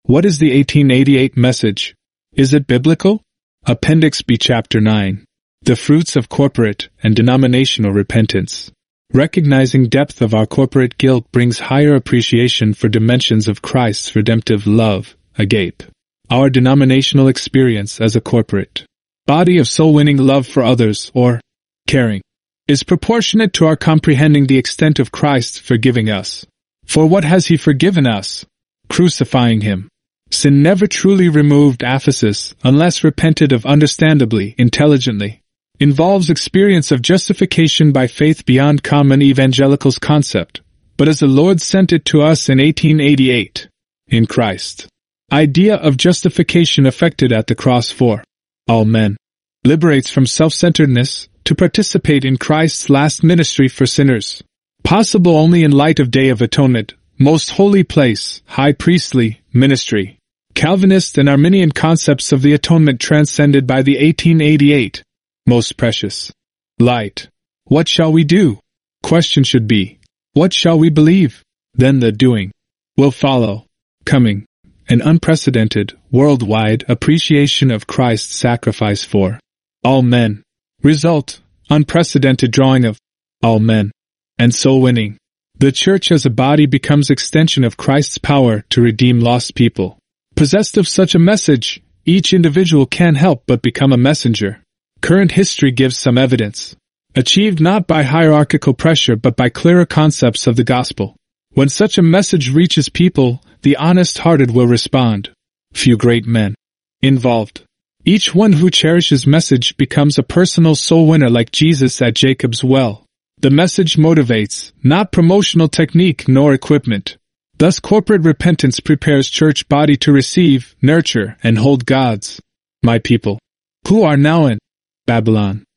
What is the 1888 message? Is it biblical? Appendix B, Chapter 9. The fruits of corporate and denominational repentance. Recognizing depth of our corporate guilt brings higher appreciation for dimensions of Christ's redemptive love, agape. Our denominational experience as a corporate body of soul-winning love for others, or caring, is proportionate to our comprehending the extent of Christ's forgiving us. For what has He forgiven us? Crucifying Him. Sin never truly removed aphesis, unless repented of understandably, intelligently, involves experience of justification by faith beyond common evangelical's concept, but as the Lord sent it to us in 1888, in Christ. Idea of justification effected at the cross for all men liberates from self-centeredness to participate in Christ's last ministry for sinners, possible only in light of Day of Atonement, most holy place, high priestly ministry. Calvinist and Arminian concepts of the atonement transcended by the 1888 most precious light. What shall we do? Question should be, what shall we believe? Then the doing will follow. Coming, an unprecedented, worldwide appreciation of Christ's sacrifice for all men. Result, unprecedented drawing of all men. And soul winning. The Church as a body becomes extension of Christ's power to redeem lost people. Possessed of such a message, each individual can't help but become a messenger. Current history gives some evidence. Achieved not by hierarchical pressure but by clearer concepts of the gospel. When such a message reaches people, the honest-hearted will respond. Few great men involved. Each one who cherishes message becomes a personal soul winner like Jesus at Jacob's well. The message motivates, not promotional technique nor equipment. Thus corporate repentance prepares church body to receive, nurture, and hold God's, my people, who are now in Babylon.